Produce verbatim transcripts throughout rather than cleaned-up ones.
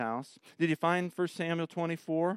house. Did you find First Samuel twenty-four?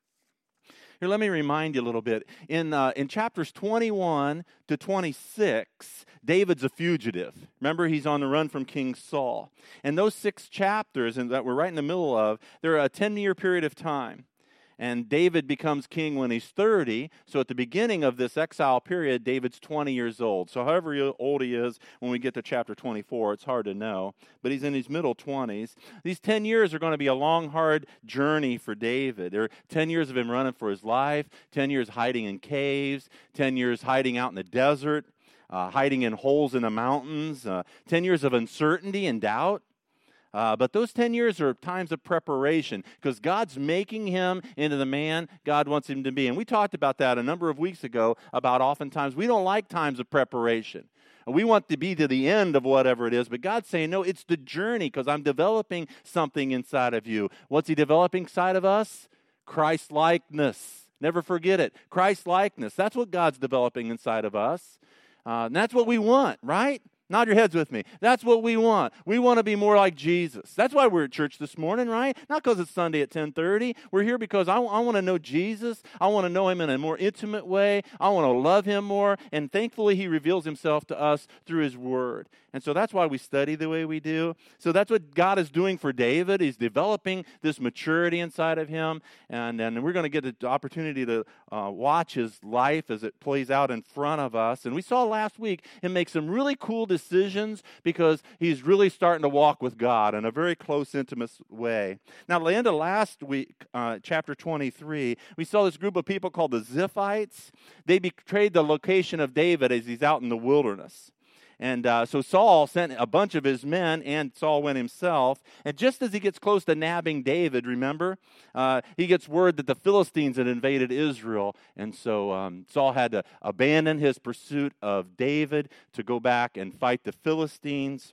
Here, let me remind you a little bit. In uh, in chapters twenty-one to twenty-six, David's a fugitive. Remember, he's on the run from King Saul. And those six chapters and that we're right in the middle of, they're a ten-year period of time. And David becomes king when he's thirty. So at the beginning of this exile period, David's twenty years old. So however old he is when we get to chapter twenty-four, it's hard to know. But he's in his middle twenties. These ten years are going to be a long, hard journey for David. There are ten years of him running for his life, ten years hiding in caves, ten years hiding out in the desert, uh, hiding in holes in the mountains, uh, ten years of uncertainty and doubt. Uh, but those ten years are times of preparation because God's making him into the man God wants him to be. And we talked about that a number of weeks ago about oftentimes we don't like times of preparation. We want to be to the end of whatever it is, but God's saying, no, it's the journey because I'm developing something inside of you. What's he developing inside of us? Christ-likeness. Never forget it. Christ-likeness. That's what God's developing inside of us. Uh, and that's what we want, right? Nod your heads with me. That's what we want. We want to be more like Jesus. That's why we're at church this morning, right? Not because it's Sunday at ten thirty. We're here because I, I want to know Jesus. I want to know him in a more intimate way. I want to love him more. And thankfully, he reveals himself to us through his word. And so that's why we study the way we do. So that's what God is doing for David. He's developing this maturity inside of him. And, and we're going to get the opportunity to uh, watch his life as it plays out in front of us. And we saw last week him make some really cool decisions because he's really starting to walk with God in a very close, intimate way. Now, at the end of last week, uh, chapter twenty-three, we saw this group of people called the Ziphites. They betrayed the location of David as he's out in the wilderness. And uh, so Saul sent a bunch of his men, and Saul went himself. And just as he gets close to nabbing David, remember, uh, he gets word that the Philistines had invaded Israel. And so um, Saul had to abandon his pursuit of David to go back and fight the Philistines.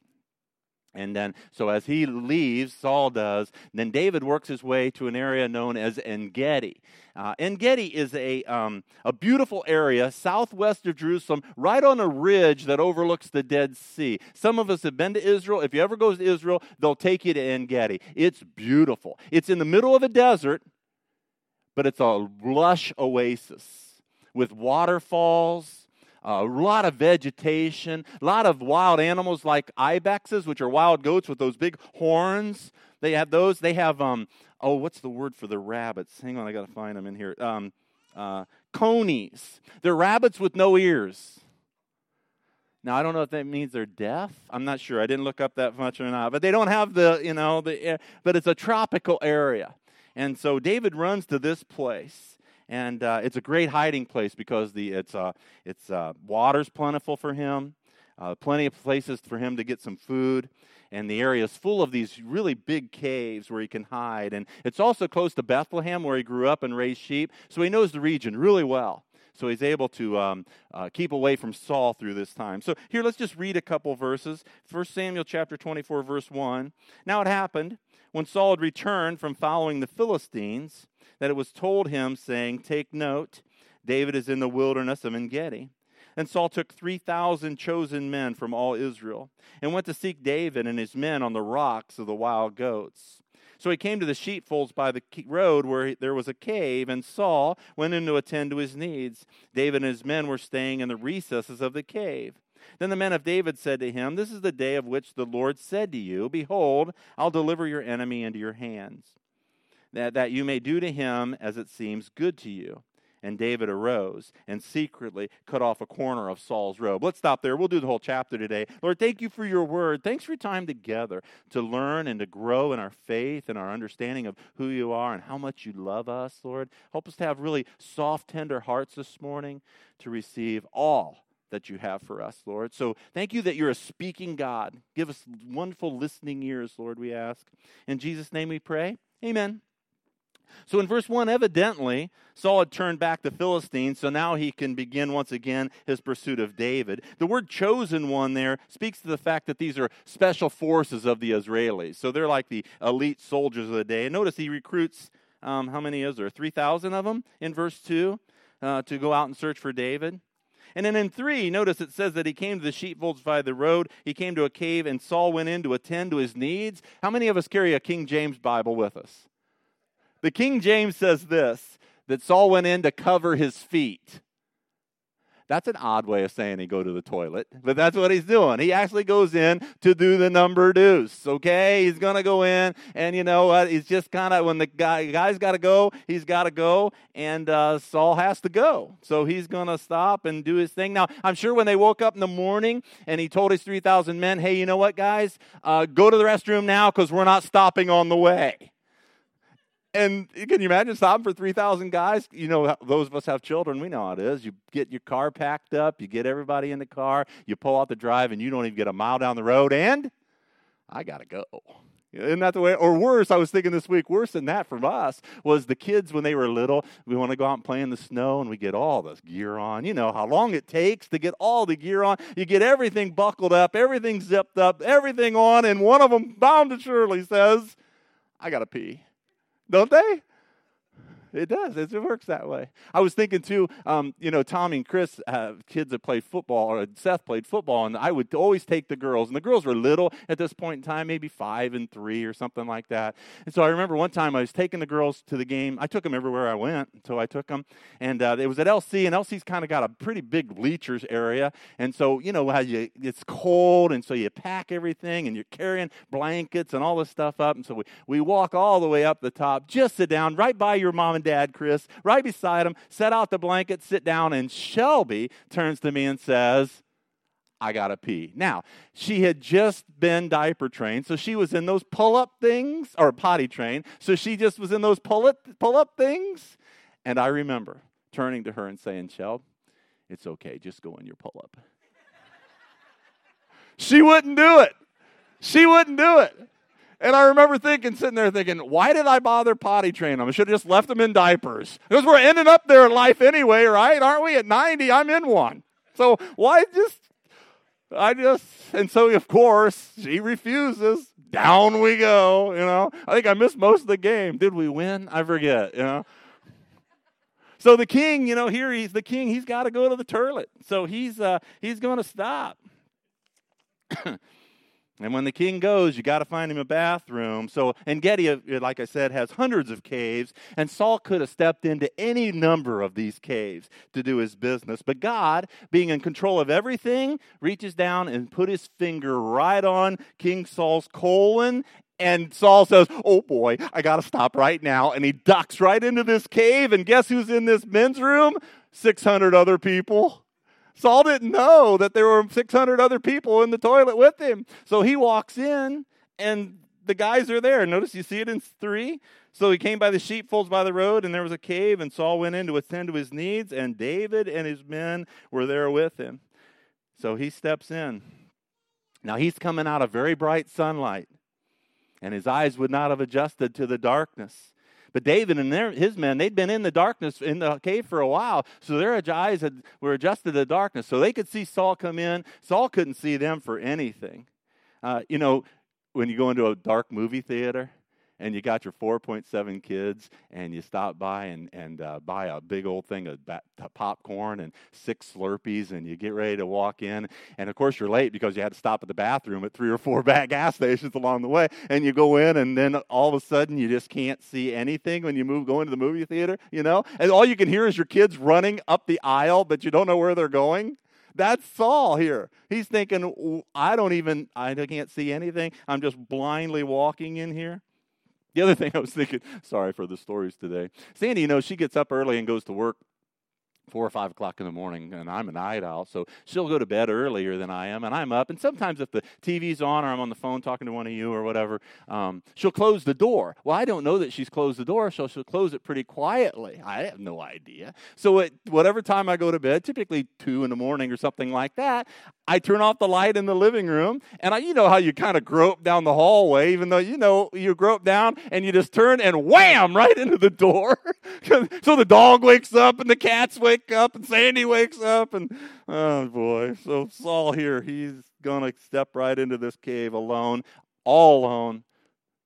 And then, so as he leaves, Saul does, then David works his way to an area known as En-Gedi. Uh, En-Gedi is a, um, a beautiful area southwest of Jerusalem, right on a ridge that overlooks the Dead Sea. Some of us have been to Israel. If you ever go to Israel, they'll take you to En-Gedi. It's beautiful. It's in the middle of a desert, but it's a lush oasis with waterfalls, a lot of vegetation, a lot of wild animals like ibexes, which are wild goats with those big horns. They have those. They have, um, oh, what's the word for the rabbits? Hang on, I got to find them in here. Um, uh, conies. They're rabbits with no ears. Now, I don't know if that means they're deaf. I'm not sure. I didn't look up that much or not. But they don't have the, you know, the. But it's a tropical area. And so David runs to this place. And uh, it's a great hiding place because the it's uh, it's uh, water's plentiful for him, uh, plenty of places for him to get some food, and the area is full of these really big caves where he can hide. And it's also close to Bethlehem where he grew up and raised sheep, so he knows the region really well. So he's able to um, uh, keep away from Saul through this time. So here, let's just read a couple verses. First Samuel chapter twenty-four, verse one. Now it happened, when Saul had returned from following the Philistines, that it was told him, saying, take note, David is in the wilderness of En-Gedi. And Saul took three thousand chosen men from all Israel, and went to seek David and his men on the rocks of the wild goats. So he came to the sheepfolds by the road where there was a cave, and Saul went in to attend to his needs. David and his men were staying in the recesses of the cave. Then the men of David said to him, this is the day of which the Lord said to you, behold, I'll deliver your enemy into your hands, that, that you may do to him as it seems good to you. And David arose and secretly cut off a corner of Saul's robe. Let's stop there. We'll do the whole chapter today. Lord, thank you for your word. Thanks for your time together to learn and to grow in our faith and our understanding of who you are and how much you love us, Lord. Help us to have really soft, tender hearts this morning to receive all that you have for us, Lord. So thank you that you're a speaking God. Give us wonderful listening ears, Lord, we ask. In Jesus' name we pray. Amen. So in verse one, evidently, Saul had turned back the Philistines, so now he can begin once again his pursuit of David. The word chosen one there speaks to the fact that these are special forces of the Israelis. So they're like the elite soldiers of the day. And notice he recruits, um, how many is there? three thousand of them in verse two uh, to go out and search for David. And then in three, notice it says that he came to the sheepfolds by the road. He came to a cave, and Saul went in to attend to his needs. How many of us carry a King James Bible with us? The King James says this, that Saul went in to cover his feet. That's an odd way of saying he go to the toilet, but that's what he's doing. He actually goes in to do the number deuce, okay? He's going to go in, and you know what? He's just kind of, when the guy guy's got to go, he's got to go, and uh, Saul has to go. So he's going to stop and do his thing. Now, I'm sure when they woke up in the morning and he told his three thousand men, hey, you know what, guys? Uh, go to the restroom now because we're not stopping on the way. And can you imagine stopping for three thousand guys? You know, those of us have children. We know how it is. You get your car packed up. You get everybody in the car. You pull out the drive, and you don't even get a mile down the road. And I got to go. Isn't that the way? Or worse, I was thinking this week, worse than that for us was the kids when they were little. We want to go out and play in the snow, and we get all this gear on. You know how long it takes to get all the gear on. You get everything buckled up, everything zipped up, everything on, and one of them, bound and surely, says, I got to pee. Don't they? It does. It works that way. I was thinking, too, um, you know, Tommy and Chris have kids that played football, or Seth played football, and I would always take the girls. And the girls were little at this point in time, maybe five and three or something like that. And so I remember one time I was taking the girls to the game. I took them everywhere I went, so I took them. And uh, it was at L C, and L C's kind of got a pretty big bleachers area. And so, you know, how you it's cold, and so you pack everything, and you're carrying blankets and all this stuff up. And so we, we walk all the way up the top, just sit down right by your mom and dad, Chris, right beside him, set out the blanket, sit down, and Shelby turns to me and says, I gotta pee. Now, she had just been diaper trained, so she was in those pull-up things, or potty trained, so she just was in those pull-up pull-up things. And I remember turning to her and saying, Shelb, it's okay, just go in your pull-up. She wouldn't do it. She wouldn't do it. And I remember thinking, sitting there thinking, why did I bother potty train them? I should have just left them in diapers. Because we're ending up there in life anyway, right? Aren't we? At ninety, I'm in one. So why just, I just, and so of course, she refuses. Down we go, you know. I think I missed most of the game. Did we win? I forget, you know. So the king, you know, here he's the king. He's got to go to the toilet. So he's uh, he's going to stop. And when the king goes, you got to find him a bathroom. So, and Getty, like I said, has hundreds of caves. And Saul could have stepped into any number of these caves to do his business. But God, being in control of everything, reaches down and put his finger right on King Saul's colon. And Saul says, oh boy, I got to stop right now. And he ducks right into this cave. And guess who's in this men's room? six hundred other people. Saul didn't know that there were six hundred other people in the toilet with him. So he walks in, and the guys are there. Notice you see it in three. So he came by the sheepfolds by the road, and there was a cave, and Saul went in to attend to his needs, and David and his men were there with him. So he steps in. Now he's coming out of very bright sunlight, and his eyes would not have adjusted to the darkness. But David and their, his men, they'd been in the darkness in the cave for a while, so their eyes had, were adjusted to the darkness. So they could see Saul come in. Saul couldn't see them for anything. Uh, you know, when you go into a dark movie theater and you got your four point seven kids and you stop by and, and uh, buy a big old thing of ba- popcorn and six Slurpees and you get ready to walk in. And, of course, you're late because you had to stop at the bathroom at three or four gas stations along the way. And you go in and then all of a sudden you just can't see anything when you move go into the movie theater, you know. And all you can hear is your kids running up the aisle, but you don't know where they're going. That's Saul here. He's thinking, I don't even, I can't see anything. I'm just blindly walking in here. The other thing I was thinking, sorry for the stories today. Sandy, you know, she gets up early and goes to work four or five o'clock in the morning, and I'm a night owl, so she'll go to bed earlier than I am, and I'm up. And sometimes if the T V's on or I'm on the phone talking to one of you or whatever, um, she'll close the door. Well, I don't know that she's closed the door, so she'll close it pretty quietly. I have no idea. So at whatever time I go to bed, typically two in the morning or something like that, I turn off the light in the living room, and I, you know how you kind of grope down the hallway, even though, you know, you grope down, and you just turn and wham, right into the door. So the dog wakes up, and the cats wake up, and Sandy wakes up, and oh, boy. So Saul here, he's going to step right into this cave alone, all alone,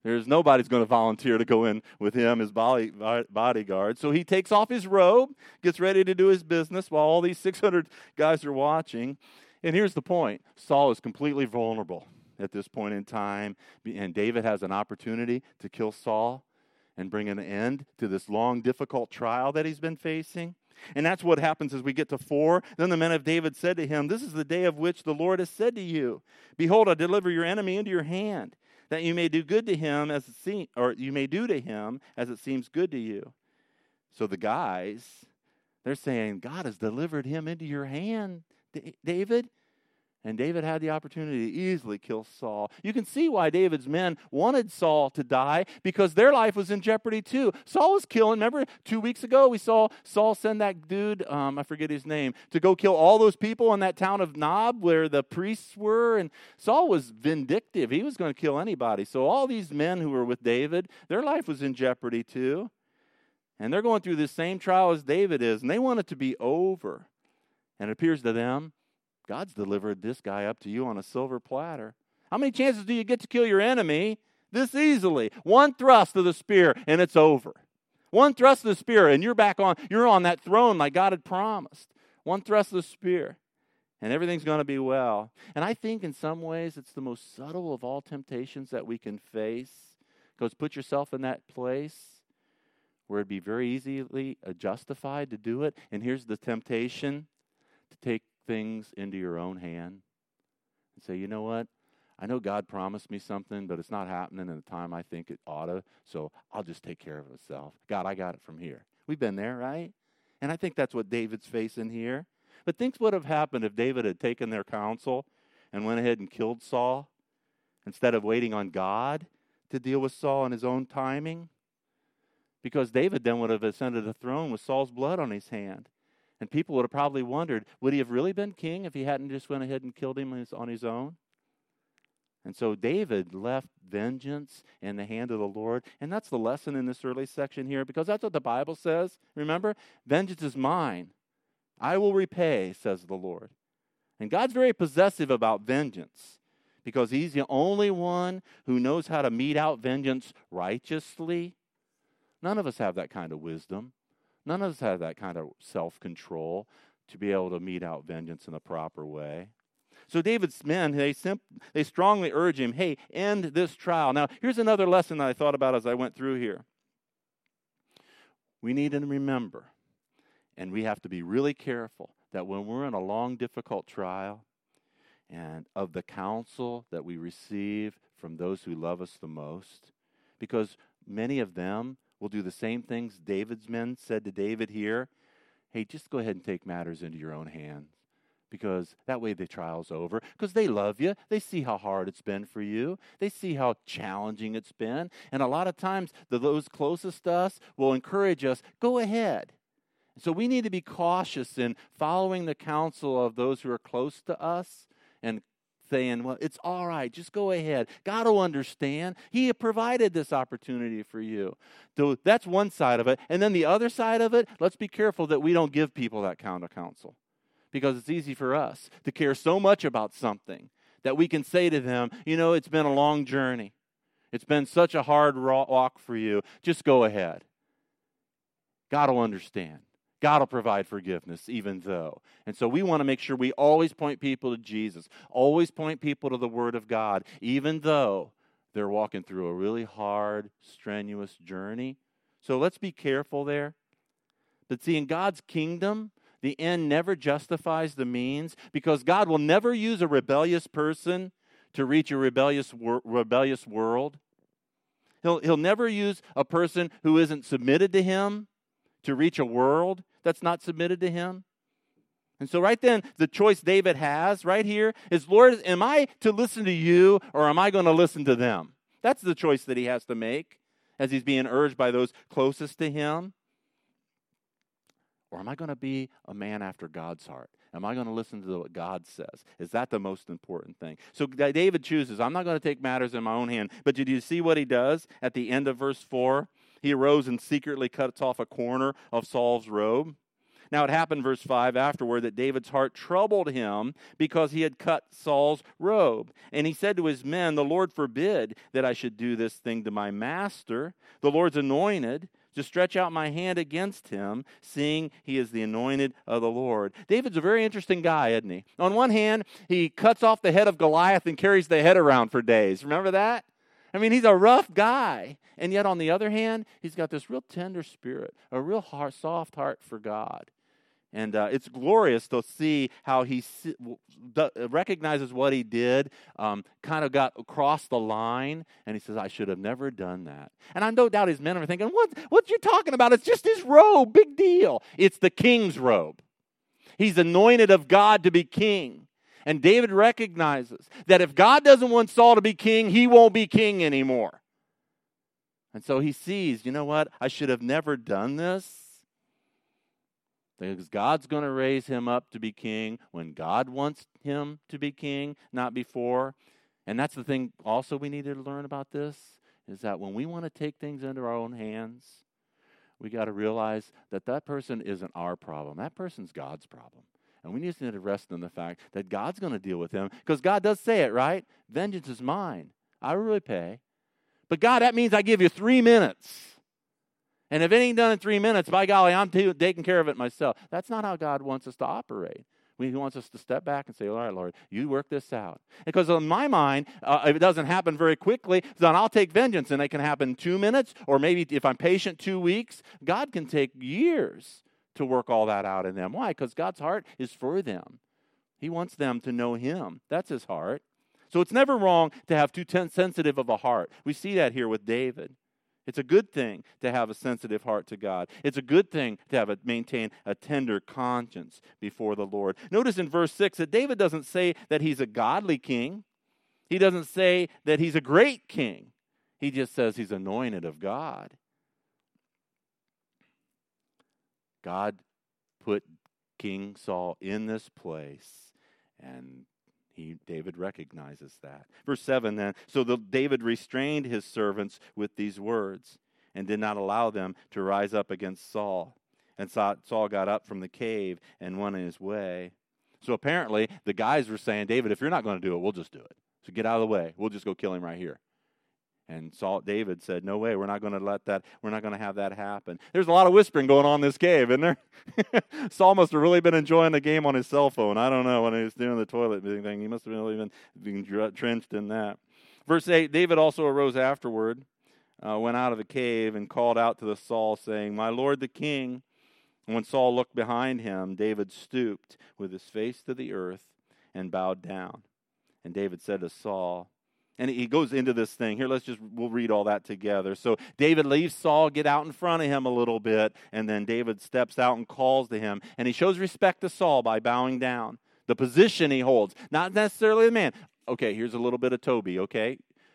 There's nobody's going to volunteer to go in with him, his body, bodyguard. So he takes off his robe, gets ready to do his business while all these six hundred guys are watching. And here's the point. Saul is completely vulnerable at this point in time. And David has an opportunity to kill Saul and bring an end to this long, difficult trial that he's been facing. And that's what happens as we get to four. Then the men of David said to him, "This is the day of which the Lord has said to you, behold, I deliver your enemy into your hand, that you may do good to him as it seems, or you may do to him as it seems good to you." So the guys, they're saying, God has delivered him into your hand, David. And David had the opportunity to easily kill Saul. You can see why David's men wanted Saul to die, because their life was in jeopardy too. Saul was killing. Remember, two weeks ago we saw Saul send that dude, um, I forget his name, to go kill all those people in that town of Nob where the priests were. And Saul was vindictive. He was going to kill anybody. So all these men who were with David, their life was in jeopardy too. And they're going through the same trial as David is, and they want it to be over. And it appears to them, God's delivered this guy up to you on a silver platter. How many chances do you get to kill your enemy this easily? One thrust of the spear, and it's over. One thrust of the spear, and you're back on, you're on that throne like God had promised. One thrust of the spear, and everything's going to be well. And I think in some ways it's the most subtle of all temptations that we can face. Because put yourself in that place where it'd be very easily justified to do it. And here's the temptation: to take things into your own hand and say, you know what? I know God promised me something, but it's not happening in the time I think it ought to, so I'll just take care of myself. God, I got it from here. We've been there, right? And I think that's what David's facing here. But think what would have happened if David had taken their counsel and went ahead and killed Saul instead of waiting on God to deal with Saul in his own timing? Because David then would have ascended the throne with Saul's blood on his hand. And people would have probably wondered, would he have really been king if he hadn't just went ahead and killed him on his own? And so David left vengeance in the hand of the Lord. And that's the lesson in this early section here, because that's what the Bible says. Remember, vengeance is mine. I will repay, says the Lord. And God's very possessive about vengeance, because he's the only one who knows how to mete out vengeance righteously. None of us have that kind of wisdom. None of us have that kind of self-control to be able to mete out vengeance in the proper way. So David's men, they simp- they strongly urge him, hey, end this trial. Now, here's another lesson that I thought about as I went through here. We need to remember, and we have to be really careful, that when we're in a long, difficult trial, and of the counsel that we receive from those who love us the most, because many of them will do the same things David's men said to David here. Hey, just go ahead and take matters into your own hands, because that way the trial's over. Because they love you. They see how hard it's been for you. They see how challenging it's been. And a lot of times, the, those closest to us will encourage us, go ahead. So we need to be cautious in following the counsel of those who are close to us and saying, well, it's all right, just go ahead. God will understand. He provided this opportunity for you. So that's one side of it. And then the other side of it, let's be careful that we don't give people that kind of counsel. Because it's easy for us to care so much about something that we can say to them, you know, it's been a long journey. It's been such a hard walk for you. Just go ahead. God will understand. God will provide forgiveness even though. And so we want to make sure we always point people to Jesus. Always point people to the Word of God, even though they're walking through a really hard, strenuous journey. So let's be careful there. But see, in God's kingdom, the end never justifies the means, because God will never use a rebellious person to reach a rebellious wor- rebellious world. He'll, he'll never use a person who isn't submitted to him to reach a world that's not submitted to him. And so right then, the choice David has right here is, Lord, am I to listen to you, or am I going to listen to them? That's the choice that he has to make as he's being urged by those closest to him. Or am I going to be a man after God's heart? Am I going to listen to what God says? Is that the most important thing? So David chooses, I'm not going to take matters in my own hand. But did you see what he does at the end of verse four? He arose and secretly cuts off a corner of Saul's robe. Now it happened, verse five, afterward, that David's heart troubled him because he had cut Saul's robe. And he said to his men, the Lord forbid that I should do this thing to my master, the Lord's anointed, to stretch out my hand against him, seeing he is the anointed of the Lord. David's a very interesting guy, isn't he? On one hand, he cuts off the head of Goliath and carries the head around for days. Remember that? I mean, he's a rough guy. And yet, on the other hand, he's got this real tender spirit, a real heart, soft heart for God. And uh, it's glorious to see how he si- recognizes what he did, um, kind of got across the line, and he says, I should have never done that. And I no doubt his men are thinking, what, what you talking about? It's just his robe, big deal. It's the king's robe. He's anointed of God to be king. And David recognizes that if God doesn't want Saul to be king, he won't be king anymore. And so he sees, you know what? I should have never done this. Because God's going to raise him up to be king when God wants him to be king, not before. And that's the thing also we need to learn about this, is that when we want to take things into our own hands, we got to realize that that person isn't our problem. That person's God's problem. And we just need to rest in the fact that God's going to deal with him. Because God does say it, right? Vengeance is mine. I will repay. But God, that means I give you three minutes. And if it ain't done in three minutes, by golly, I'm t- taking care of it myself. That's not how God wants us to operate. He wants us to step back and say, all right, Lord, you work this out. Because in my mind, uh, if it doesn't happen very quickly, then I'll take vengeance. And it can happen in two minutes, or maybe if I'm patient, two weeks. God can take years to work all that out in them. Why? Because God's heart is for them. He wants them to know him. That's his heart. So it's never wrong to have too ten- sensitive of a heart. We see that here with David. It's a good thing to have a sensitive heart to God. It's a good thing to have a, maintain a tender conscience before the Lord. Notice in verse six that David doesn't say that he's a godly king. He doesn't say that he's a great king. He just says he's anointed of God. God put King Saul in this place, and He, David recognizes that. Verse seven then, so the, David restrained his servants with these words and did not allow them to rise up against Saul. And Saul got up from the cave and went on his way. So apparently the guys were saying, David, if you're not going to do it, we'll just do it. So get out of the way. We'll just go kill him right here. And Saul, David said, no way, we're not going to let that, we're not going to have that happen. There's a lot of whispering going on in this cave, isn't there? Saul must have really been enjoying the game on his cell phone. I don't know, when he was doing the toilet thing. He must have really been being trenched in that. Verse eight, David also arose afterward, uh, went out of the cave and called out to the Saul, saying, my lord the king. And when Saul looked behind him, David stooped with his face to the earth and bowed down. And David said to Saul, and he goes into this thing. Here, let's just, we'll read all that together. So David leaves Saul, get out in front of him a little bit, and then David steps out and calls to him. And he shows respect to Saul by bowing down. The position he holds, not necessarily the man. Okay, here's a little bit of Toby, okay?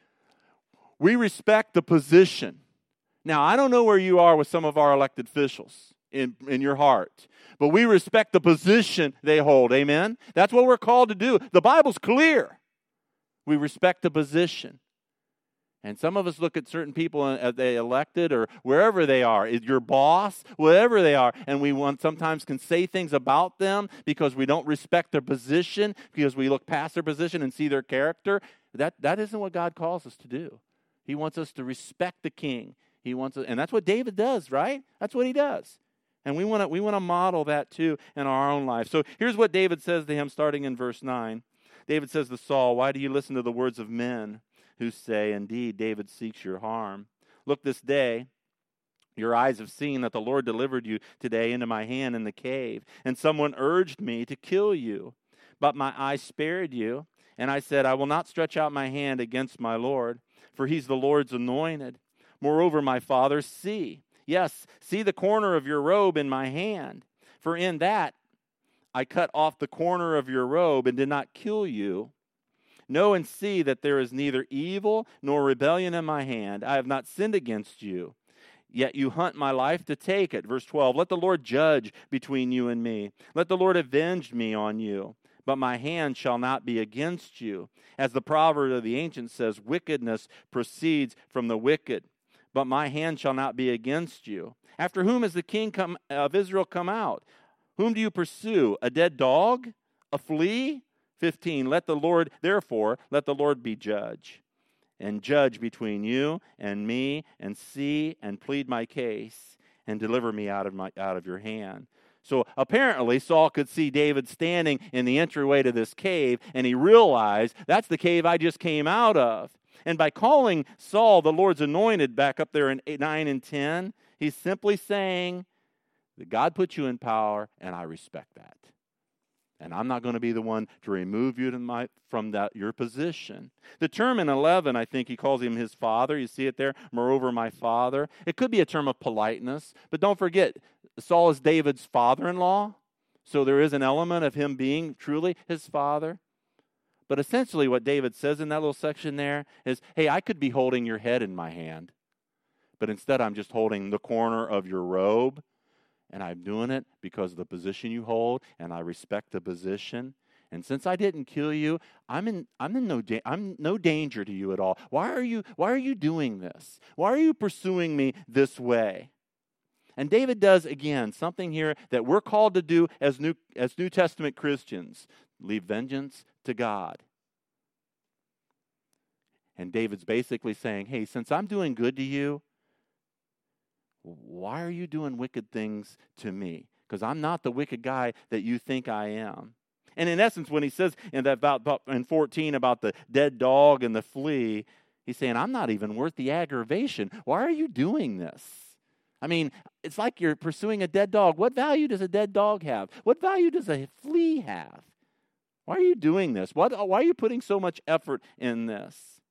We respect the position. Now, I don't know where you are with some of our elected officials in, in your heart, but we respect the position they hold, amen? That's what we're called to do. The Bible's clear. We respect the position. And some of us look at certain people as they elected or wherever they are, your boss, wherever they are, and we want, sometimes can say things about them because we don't respect their position, because we look past their position and see their character. That, that isn't what God calls us to do. He wants us to respect the king. He wants us, and that's what David does, right? That's what he does. And we want to we want to model that too in our own life. So here's what David says to him starting in verse nine. David says to Saul, why do you listen to the words of men who say, indeed, David seeks your harm? Look, this day, your eyes have seen that the Lord delivered you today into my hand in the cave, and someone urged me to kill you. But my eye spared you, and I said, I will not stretch out my hand against my Lord, for he's the Lord's anointed. Moreover, my father, see, yes, see the corner of your robe in my hand, for in that I cut off the corner of your robe and did not kill you. Know and see that there is neither evil nor rebellion in my hand. I have not sinned against you. Yet you hunt my life to take it. Verse twelve, let the Lord judge between you and me. Let the Lord avenge me on you. But my hand shall not be against you. As the proverb of the ancient says, wickedness proceeds from the wicked. But my hand shall not be against you. After whom has the king come, of Israel come out? Whom do you pursue? A dead dog? A flea? fifteen. Let the Lord, therefore, let the Lord be judge, and judge between you and me, and see and plead my case, and deliver me out of my out of your hand. So apparently Saul could see David standing in the entryway to this cave, and he realized that's the cave I just came out of. And by calling Saul the Lord's anointed back up there in eight, nine and ten, he's simply saying that God put you in power, and I respect that. And I'm not going to be the one to remove you to my, from that your position. The term in eleven, I think he calls him his father. You see it there, moreover, my father. It could be a term of politeness, but don't forget, Saul is David's father-in-law, so there is an element of him being truly his father. But essentially what David says in that little section there is, hey, I could be holding your head in my hand, but instead I'm just holding the corner of your robe, and I'm doing it because of the position you hold, and I respect the position. And since I didn't kill you, I'm in I'm in no da- I'm no danger to you at all. Why are you why are you doing this? Why are you pursuing me this way? And David does, again, something here that we're called to do as New, as New Testament Christians. Leave vengeance to God. And David's basically saying, hey, since I'm doing good to you, why are you doing wicked things to me? Because I'm not the wicked guy that you think I am. And in essence, when he says in that about, about in fourteen about the dead dog and the flea, he's saying, I'm not even worth the aggravation. Why are you doing this? I mean, it's like you're pursuing a dead dog. What value does a dead dog have? What value does a flea have? Why are you doing this? What, why are you putting so much effort in this?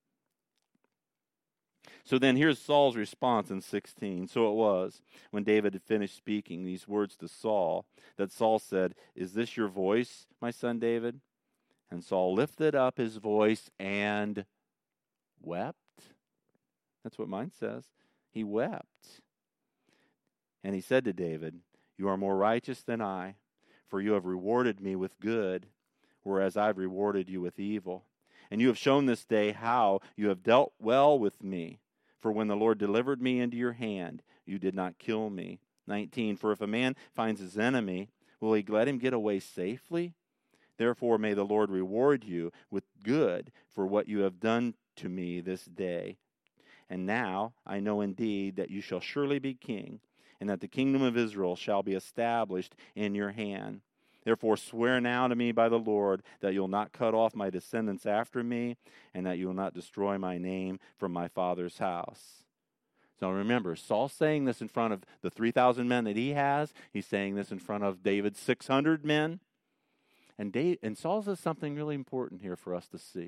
So then here's Saul's response in sixteen. So it was, when David had finished speaking these words to Saul, that Saul said, is this your voice, my son David? And Saul lifted up his voice and wept. That's what mine says. He wept. And he said to David, you are more righteous than I, for you have rewarded me with good, whereas I've rewarded you with evil. And you have shown this day how you have dealt well with me. For when the Lord delivered me into your hand, you did not kill me. nineteen, for if a man finds his enemy, will he let him get away safely? Therefore may the Lord reward you with good for what you have done to me this day. And now I know indeed that you shall surely be king, and that the kingdom of Israel shall be established in your hand. Therefore swear now to me by the Lord that you'll not cut off my descendants after me, and that you will not destroy my name from my father's house. So remember, Saul's saying this in front of the three thousand men that he has. He's saying this in front of David's six hundred men. And, Dave, and Saul says something really important here for us to see.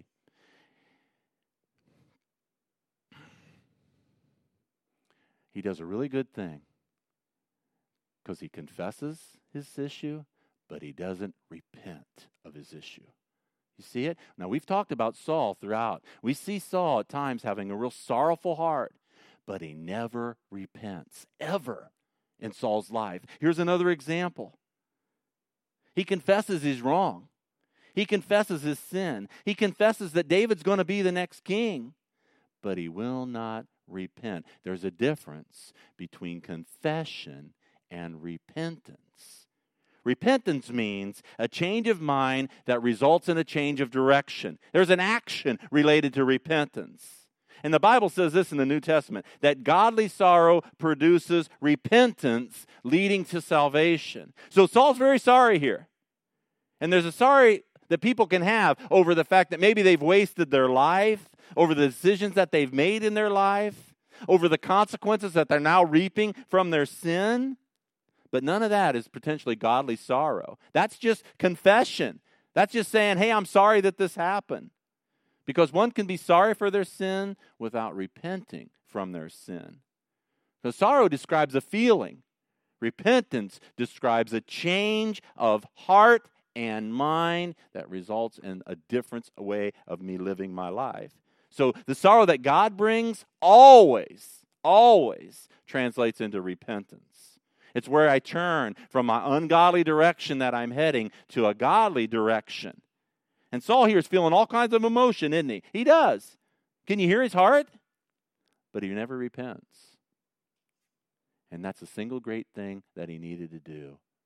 He does a really good thing because he confesses his issue, but he doesn't repent of his issue. You see it? Now, we've talked about Saul throughout. We see Saul at times having a real sorrowful heart, but he never repents, ever, in Saul's life. Here's another example. He confesses he's wrong. He confesses his sin. He confesses that David's going to be the next king, but he will not repent. There's a difference between confession and repentance. Repentance means a change of mind that results in a change of direction. There's an action related to repentance. And the Bible says this in the New Testament, that godly sorrow produces repentance leading to salvation. So Saul's very sorry here. And there's a sorry that people can have over the fact that maybe they've wasted their life, over the decisions that they've made in their life, over the consequences that they're now reaping from their sin. But none of that is potentially godly sorrow. That's just confession. That's just saying, hey, I'm sorry that this happened. Because one can be sorry for their sin without repenting from their sin. So sorrow describes a feeling. Repentance describes a change of heart and mind that results in a different way of me living my life. So the sorrow that God brings always, always translates into repentance. It's where I turn from my ungodly direction that I'm heading to a godly direction. And Saul here is feeling all kinds of emotion, isn't he? He does. Can you hear his heart? But he never repents. And that's a single great thing that he needed to do.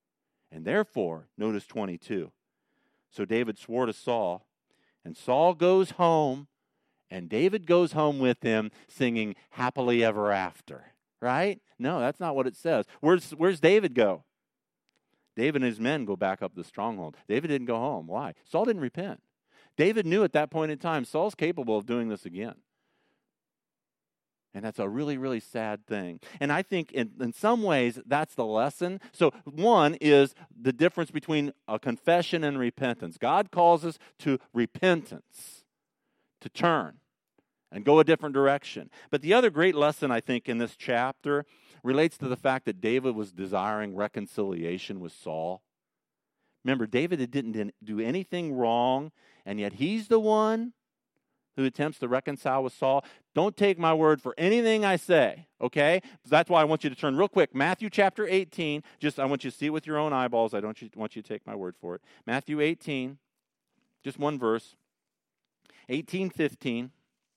And therefore, notice twenty-two. So David swore to Saul, and Saul goes home, and David goes home with him singing happily ever after. Right? No, that's not what it says. Where's, where's David go? David and his men go back up the stronghold. David didn't go home. Why? Saul didn't repent. David knew at that point in time, Saul's capable of doing this again. And that's a really, really sad thing. And I think in, in some ways, that's the lesson. So one is the difference between a confession and repentance. God calls us to repentance, to turn and go a different direction. But the other great lesson, I think, in this chapter relates to the fact that David was desiring reconciliation with Saul. Remember, David didn't do anything wrong, and yet he's the one who attempts to reconcile with Saul. Don't take my word for anything I say, okay? That's why I want you to turn real quick. Matthew chapter eighteen. Just, I want you to see it with your own eyeballs. I don't want you to take my word for it. Matthew eighteen, just one verse. eighteen fifteen.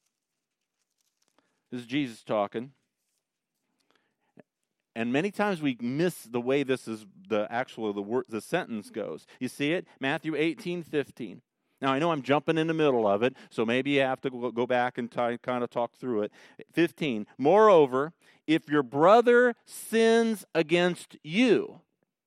This is Jesus talking. And many times we miss the way this is the actual the word the sentence goes. You see it? Matthew eighteen fifteen. Now, I know I'm jumping in the middle of it, so maybe you have to go back and t- kind of talk through it. fifteen. Moreover, if your brother sins against you.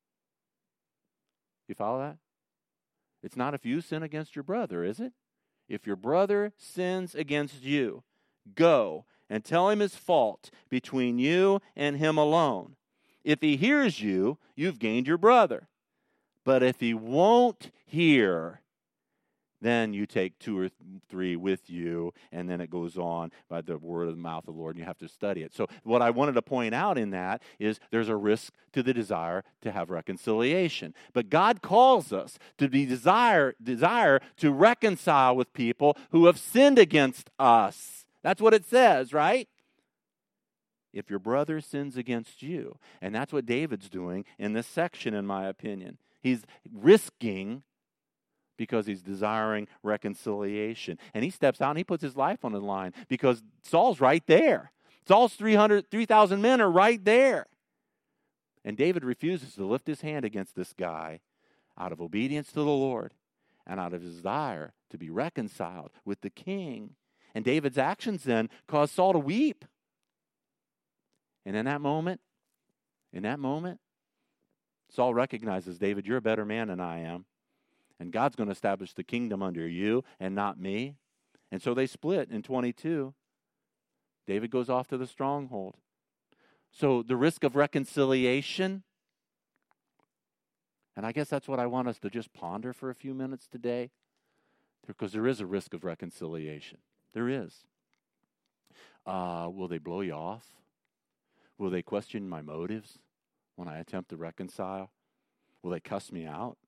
You follow that? It's not if you sin against your brother, is it? If your brother sins against you, go and tell him his fault between you and him alone. If he hears you, you've gained your brother. But if he won't hear, then you take two or three with you, and then it goes on by the word of the mouth of the Lord, and you have to study it. So what I wanted to point out in that is there's a risk to the desire to have reconciliation. But God calls us to be desire, desire to reconcile with people who have sinned against us. That's what it says, right? If your brother sins against you. And that's what David's doing in this section, in my opinion. He's risking because he's desiring reconciliation. And he steps out and he puts his life on the line because Saul's right there. Saul's three hundred, three thousand men are right there. And David refuses to lift his hand against this guy out of obedience to the Lord and out of his desire to be reconciled with the king. And David's actions then cause Saul to weep. And in that moment, in that moment, Saul recognizes, David, you're a better man than I am. And God's going to establish the kingdom under you and not me. And so they split in twenty-two. David goes off to the stronghold. So the risk of reconciliation, and I guess that's what I want us to just ponder for a few minutes today, because there is a risk of reconciliation. There is. Uh, will they blow you off? Will they question my motives when I attempt to reconcile? Will they cuss me out?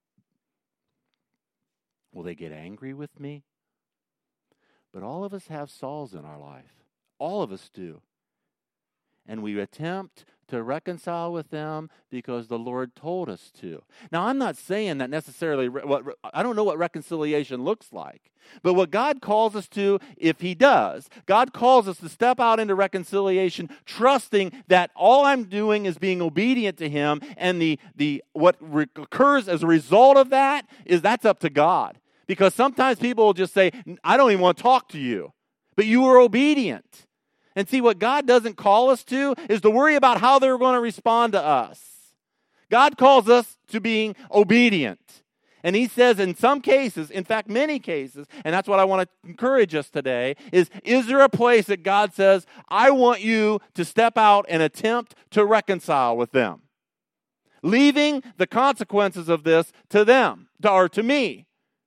Will they get angry with me? But all of us have Sauls in our life. All of us do. And we attempt to reconcile with them because the Lord told us to. Now, I'm not saying that necessarily, what I don't know what reconciliation looks like. But what God calls us to, if He does, God calls us to step out into reconciliation, trusting that all I'm doing is being obedient to Him, and the, the what re- occurs as a result of that is that's up to God. Because sometimes people will just say, I don't even want to talk to you. But you were obedient. And see, what God doesn't call us to is to worry about how they're going to respond to us. God calls us to being obedient. And He says in some cases, in fact, many cases, and that's what I want to encourage us today, is, is there a place that God says, I want you to step out and attempt to reconcile with them? Leaving the consequences of this to them, or to me.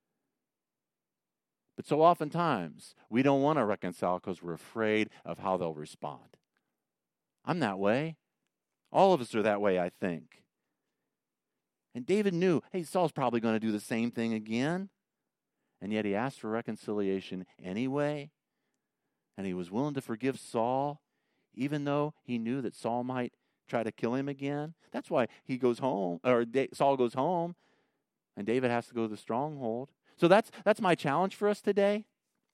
But so oftentimes, we don't want to reconcile because we're afraid of how they'll respond. I'm that way. All of us are that way, I think. And David knew, hey, Saul's probably going to do the same thing again. And yet he asked for reconciliation anyway. And he was willing to forgive Saul, even though he knew that Saul might try to kill him again. That's why he goes home, or Saul goes home, and David has to go to the stronghold. So that's that's my challenge for us today.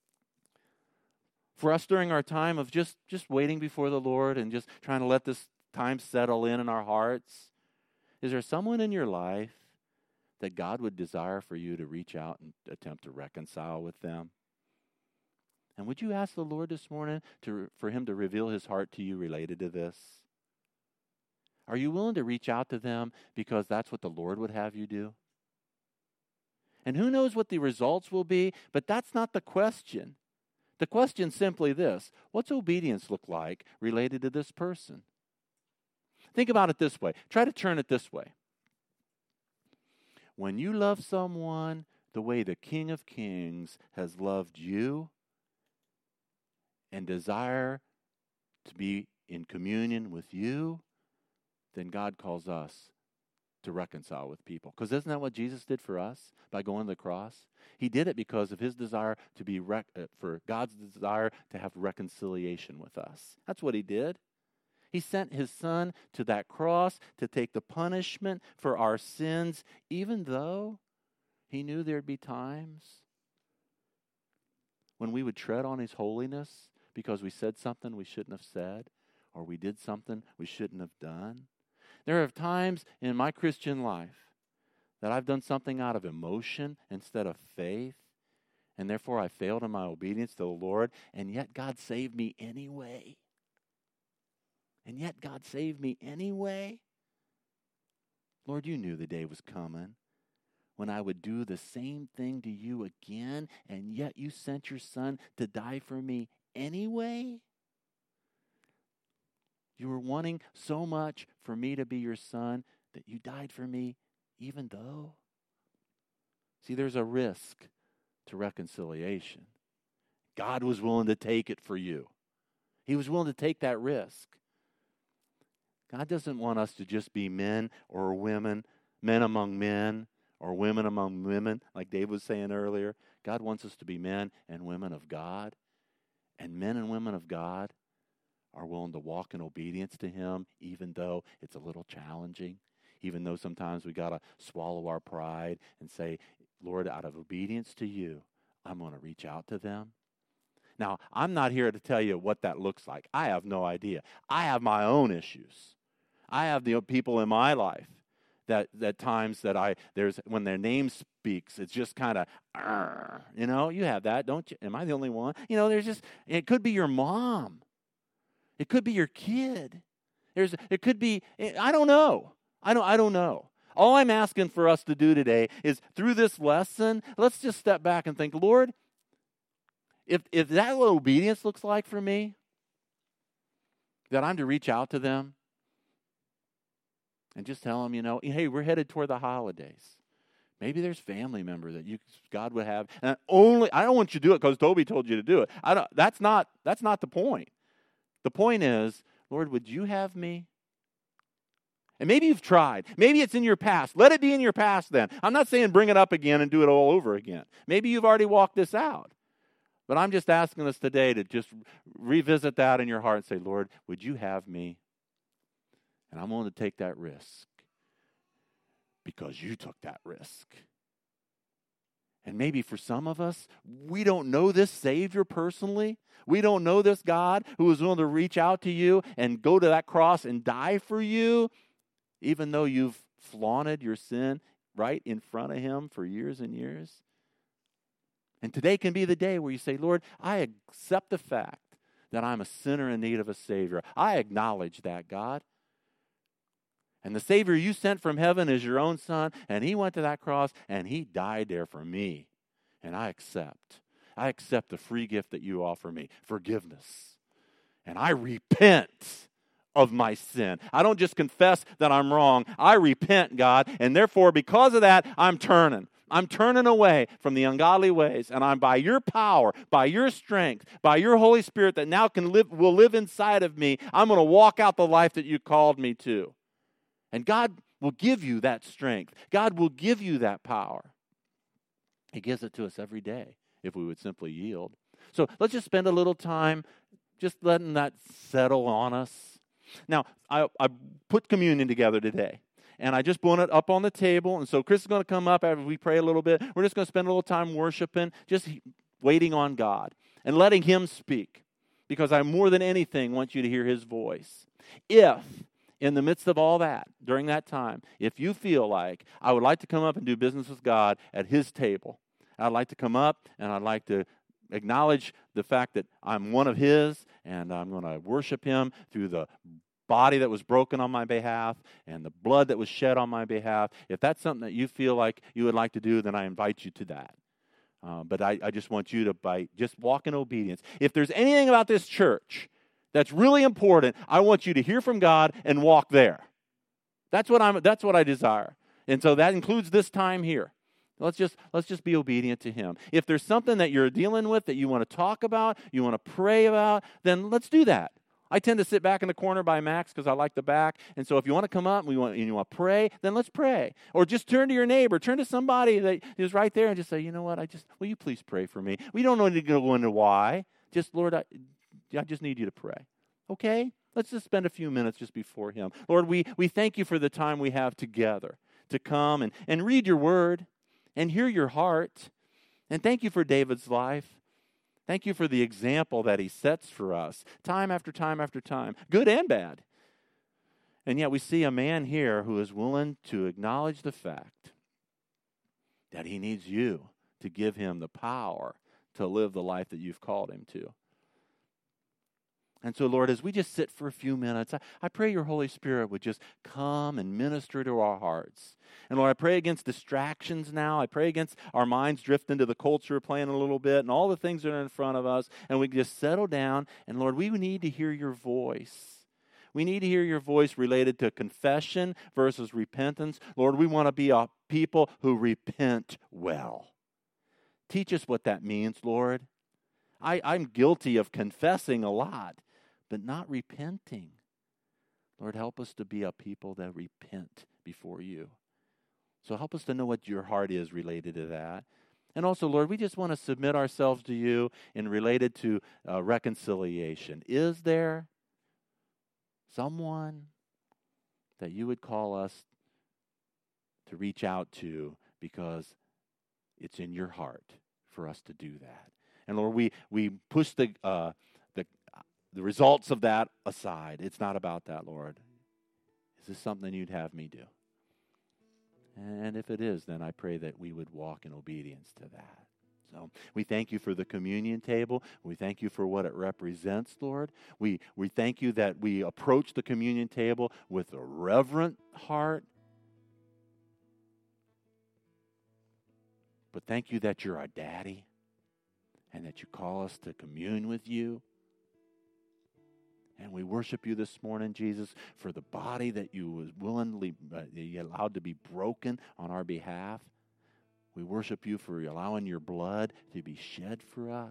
For us during our time of just, just waiting before the Lord and just trying to let this time settle in in our hearts. Is there someone in your life that God would desire for you to reach out and attempt to reconcile with them? And would you ask the Lord this morning to, for him to reveal his heart to you related to this? Are you willing to reach out to them because that's what the Lord would have you do? And who knows what the results will be, but that's not the question. The question's simply this: what's obedience look like related to this person? Think about it this way. Try to turn it this way. When you love someone the way the King of Kings has loved you and desire to be in communion with you, then God calls us to reconcile with people. Because isn't that what Jesus did for us by going to the cross? He did it because of his desire to be, rec- uh, for God's desire to have reconciliation with us. That's what he did. He sent his son to that cross to take the punishment for our sins, even though he knew there'd be times when we would tread on his holiness because we said something we shouldn't have said, or we did something we shouldn't have done. There are times in my Christian life that I've done something out of emotion instead of faith, and therefore I failed in my obedience to the Lord, and yet God saved me anyway. And yet God saved me anyway. Lord, you knew the day was coming when I would do the same thing to you again, and yet you sent your son to die for me anyway. You were wanting so much for me to be your son that you died for me even though. See, there's a risk to reconciliation. God was willing to take it for you. He was willing to take that risk. God doesn't want us to just be men or women, men among men or women among women, like Dave was saying earlier. God wants us to be men and women of God. And men and women of God are willing to walk in obedience to him, even though it's a little challenging, even though sometimes we got to swallow our pride and say, Lord, out of obedience to you, I'm going to reach out to them. Now, I'm not here to tell you what that looks like. I have no idea. I have my own issues. I have the people in my life that that times that I, there's, when their name speaks, it's just kind of, you know, you have that, don't you? Am I the only one? You know, there's just, it could be your mom. It could be your kid. There's, it could be, I don't know. I don't, I don't know. All I'm asking for us to do today is through this lesson, let's just step back and think, Lord, if if that what obedience looks like for me, that I'm to reach out to them and just tell them, you know, hey, we're headed toward the holidays. Maybe there's family member that you God would have, and only I don't want you to do it because Toby told you to do it. I don't. That's not that's not the point. The point is, Lord, would you have me? And maybe you've tried. Maybe it's in your past. Let it be in your past then. I'm not saying bring it up again and do it all over again. Maybe you've already walked this out. But I'm just asking us today to just revisit that in your heart and say, Lord, would you have me? And I'm willing to take that risk because you took that risk. And maybe for some of us, we don't know this Savior personally. We don't know this God who was willing to reach out to you and go to that cross and die for you, even though you've flaunted your sin right in front of him for years and years. And today can be the day where you say, Lord, I accept the fact that I'm a sinner in need of a Savior. I acknowledge that, God. And the Savior you sent from heaven is your own Son, and he went to that cross, and he died there for me. And I accept. I accept the free gift that you offer me, forgiveness. And I repent of my sin. I don't just confess that I'm wrong. I repent, God, and therefore, because of that, I'm turning. I'm turning away from the ungodly ways, and I'm by your power, by your strength, by your Holy Spirit that now can live, will live inside of me, I'm going to walk out the life that you called me to. And God will give you that strength. God will give you that power. He gives it to us every day if we would simply yield. So let's just spend a little time just letting that settle on us. Now, I, I put communion together today. And I just put it up on the table. And so Chris is going to come up after we pray a little bit. We're just going to spend a little time worshiping, just waiting on God and letting him speak. Because I more than anything want you to hear his voice. If, in the midst of all that, during that time, if you feel like I would like to come up and do business with God at his table, I'd like to come up and I'd like to acknowledge the fact that I'm one of his and I'm going to worship him through the body that was broken on my behalf and the blood that was shed on my behalf. If that's something that you feel like you would like to do, then I invite you to that. Uh, but I, I just want you to by, just walk in obedience. If there's anything about this church that's really important, I want you to hear from God and walk there. That's what I'm. That's what I desire. And so that includes this time here. Let's just let's just be obedient to him. If there's something that you're dealing with that you want to talk about, you want to pray about, then let's do that. I tend to sit back in the corner by Max because I like the back. And so if you want to come up and, we want, and you want to pray, then let's pray. Or just turn to your neighbor. Turn to somebody that is right there and just say, you know what, I just, will you please pray for me? We don't need to go into why. Just, Lord, I, I just need you to pray. Okay? Let's just spend a few minutes just before him. Lord, we, we thank you for the time we have together to come and, and read your word and hear your heart. And thank you for David's life. Thank you for the example that he sets for us time after time after time, good and bad. And yet we see a man here who is willing to acknowledge the fact that he needs you to give him the power to live the life that you've called him to. And so, Lord, as we just sit for a few minutes, I, I pray your Holy Spirit would just come and minister to our hearts. And Lord, I pray against distractions now. I pray against our minds drift into the culture playing a little bit and all the things that are in front of us. And we just settle down. And Lord, we need to hear your voice. We need to hear your voice related to confession versus repentance. Lord, we want to be a people who repent well. Teach us what that means, Lord. I, I'm guilty of confessing a lot, but not repenting. Lord, help us to be a people that repent before you. So help us to know what your heart is related to that. And also, Lord, we just want to submit ourselves to you in related to uh, reconciliation. Is there someone that you would call us to reach out to because it's in your heart for us to do that? And Lord, we we push the uh, the the results of that aside. It's not about that, Lord. Is this something you'd have me do? And if it is, then I pray that we would walk in obedience to that. So we thank you for the communion table. We thank you for what it represents, Lord. We we thank you that we approach the communion table with a reverent heart. But thank you that you're our daddy and that you call us to commune with you. And we worship you this morning, Jesus, for the body that you was willingly uh, you allowed to be broken on our behalf. We worship you for allowing your blood to be shed for us.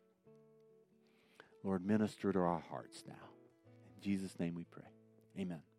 Lord, minister to our hearts now. In Jesus' name we pray. Amen.